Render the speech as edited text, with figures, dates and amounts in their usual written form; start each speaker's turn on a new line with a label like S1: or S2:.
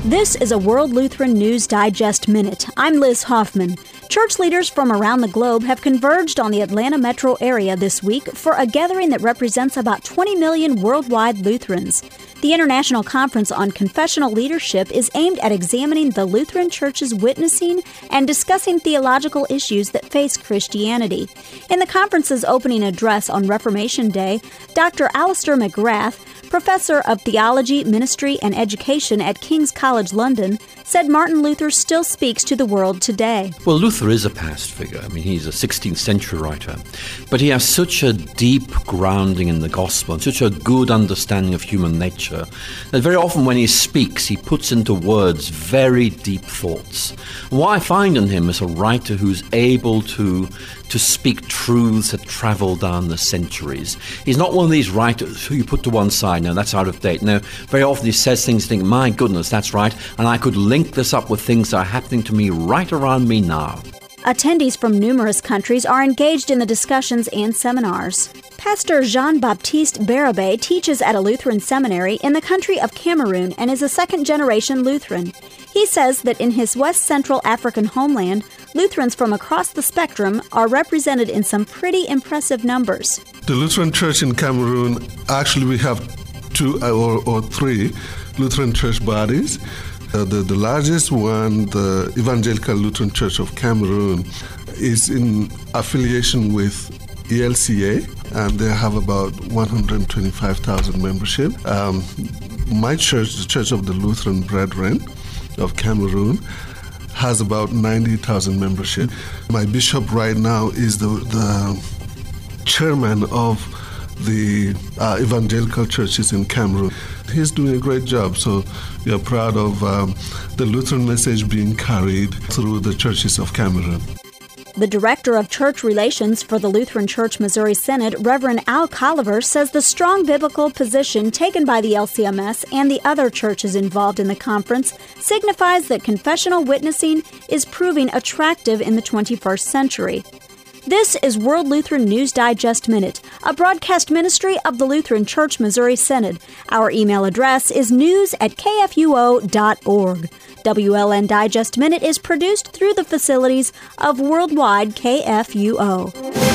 S1: This is a World Lutheran News Digest Minute. I'm Liz Hoffman. Church leaders from around the globe have converged on the Atlanta metro area this week for a gathering that represents about 20 million worldwide Lutherans. The International Conference on Confessional Leadership is aimed at examining the Lutheran Church's witnessing and discussing theological issues that face Christianity. In the conference's opening address on Reformation Day, Dr. Alistair McGrath, professor of theology, ministry, and education at King's College London, said Martin Luther still speaks to the world today.
S2: Well, Luther is a past figure. I mean, he's a 16th century writer. But he has such a deep grounding in the gospel and such a good understanding of human nature that very often when he speaks, he puts into words very deep thoughts. And what I find in him is a writer who's able to speak truths that travel down the centuries. He's not one of these writers who you put to one side, no, that's out of date. No, very often he says things, you think, my goodness, that's right, and I could link this up with things that are happening to me right around me now.
S1: Attendees from numerous countries are engaged in the discussions and seminars. Pastor Jean-Baptiste Barabé teaches at a Lutheran seminary in the country of Cameroon and is a second-generation Lutheran. He says that in his West Central African homeland, Lutherans from across the spectrum are represented in some pretty impressive numbers.
S3: The Lutheran Church in Cameroon, actually we have two or three Lutheran church bodies. The largest one, the Evangelical Lutheran Church of Cameroon, is in affiliation with ELCA, and they have about 125,000 membership. My church, the Church of the Lutheran Brethren of Cameroon, has about 90,000 membership. My bishop right now is the chairman of the evangelical churches in Cameroon. He's doing a great job, so we are proud of the Lutheran message being carried through the churches of Cameroon.
S1: The Director of Church Relations for the Lutheran Church Missouri Synod, Reverend Al Colliver, says the strong biblical position taken by the LCMS and the other churches involved in the conference signifies that confessional witnessing is proving attractive in the 21st century. This is World Lutheran News Digest Minute, a broadcast ministry of the Lutheran Church Missouri Synod. Our email address is news@kfuo.org. WLN Digest Minute is produced through the facilities of Worldwide KFUO.